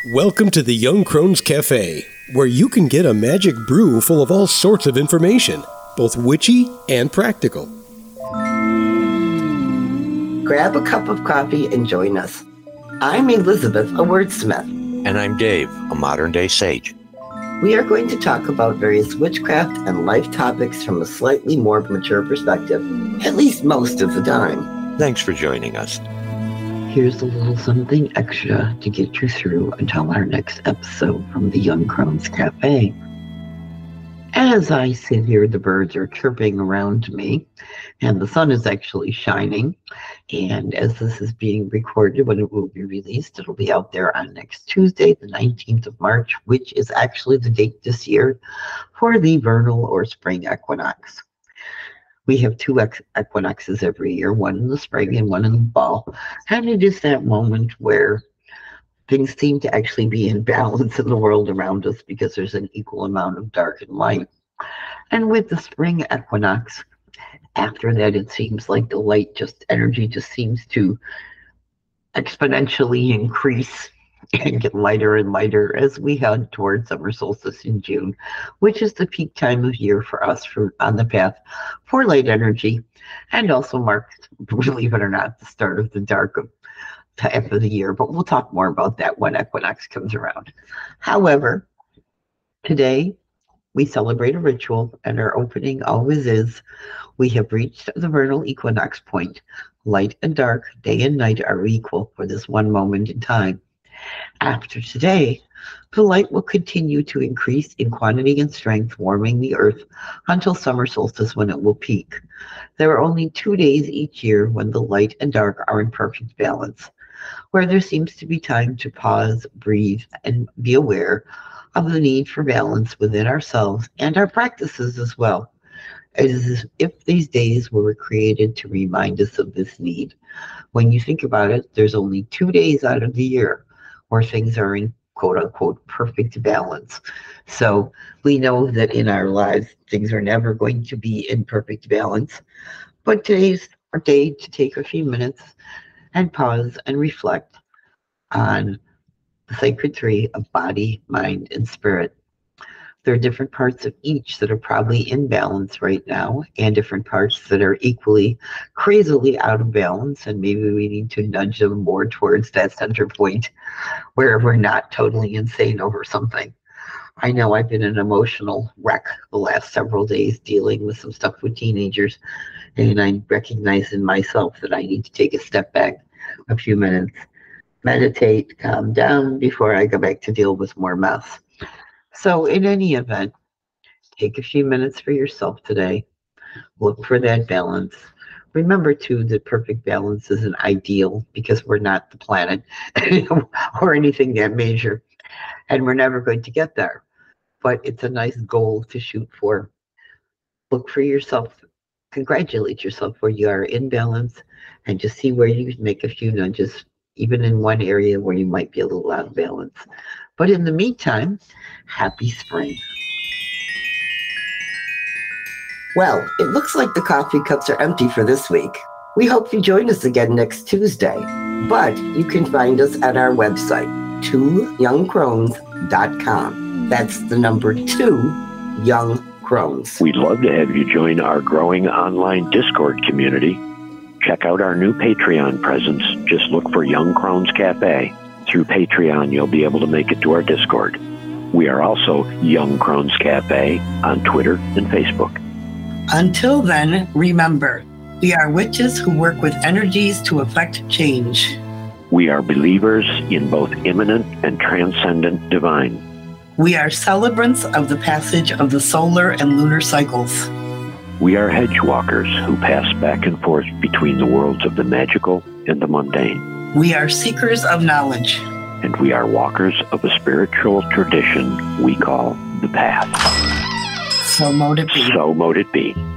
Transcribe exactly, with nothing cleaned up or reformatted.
Welcome to the Young Crones Cafe, where you can get a magic brew full of all sorts of information, both witchy and practical. Grab a cup of coffee and join us. I'm Elizabeth, a wordsmith. And I'm Dave, a modern-day sage. We are going to talk about various witchcraft and life topics from a slightly more mature perspective, at least most of the time. Thanks for joining us. Here's a little something extra to get you through until our next episode from the Young Crones Cafe. As I sit here, the birds are chirping around me, and the sun is actually shining. And as this is being recorded, when it will be released, it'll be out there on next Tuesday, the nineteenth of March, which is actually the date this year for the vernal or spring equinox. We have two ex- equinoxes every year, one in the spring and one in the fall. And it is that moment where things seem to actually be in balance in the world around us because there's an equal amount of dark and light. And with the spring equinox, after that, it seems like the light just energy just seems to exponentially increase and get lighter and lighter as we head towards summer solstice in June, which is the peak time of year for us for, on the path for light energy, and also marks, believe it or not, the start of the dark of half of the year. But we'll talk more about that when equinox comes around. However, today we celebrate a ritual, and our opening always is, we have reached the vernal equinox point. Light and dark, day and night are equal for this one moment in time. After today, the light will continue to increase in quantity and strength, warming the earth until summer solstice when it will peak. There are only two days each year when the light and dark are in perfect balance, where there seems to be time to pause, breathe, and be aware of the need for balance within ourselves and our practices as well. It is as if these days were created to remind us of this need. When you think about it, there's only two days out of the year where things are in quote-unquote perfect balance. So we know that in our lives, things are never going to be in perfect balance. But today's our day to take a few minutes and pause and reflect on the sacred three of body, mind, and spirit. There are different parts of each that are probably in balance right now, and different parts that are equally crazily out of balance, and maybe we need to nudge them more towards that center point where we're not totally insane over something. I know I've been an emotional wreck the last several days dealing with some stuff with teenagers, and I recognize in myself that I need to take a step back a few minutes, meditate, calm down before I go back to deal with more mess. So in any event, take a few minutes for yourself today. Look for that balance. Remember, too, that perfect balance isn't ideal because we're not the planet or anything that major, and we're never going to get there. But it's a nice goal to shoot for. Look for yourself. Congratulate yourself where you are in balance, and just see where you can make a few nudges, even in one area where you might be a little out of balance. But in the meantime, happy spring. Well, it looks like the coffee cups are empty for this week. We hope you join us again next Tuesday. But you can find us at our website, two young crones dot com. That's the number two, Young Crones. We'd love to have you join our growing online Discord community. Check out our new Patreon presence. Just look for Young Crones Cafe. Through Patreon, you'll be able to make it to our Discord. We are also Young Crones Cafe on Twitter and Facebook. Until then, remember, we are witches who work with energies to effect change. We are believers in both immanent and transcendent divine. We are celebrants of the passage of the solar and lunar cycles. We are hedge walkers who pass back and forth between the worlds of the magical and the mundane. We are seekers of knowledge. And we are walkers of a spiritual tradition we call the Path. So mote it be. So mote it be.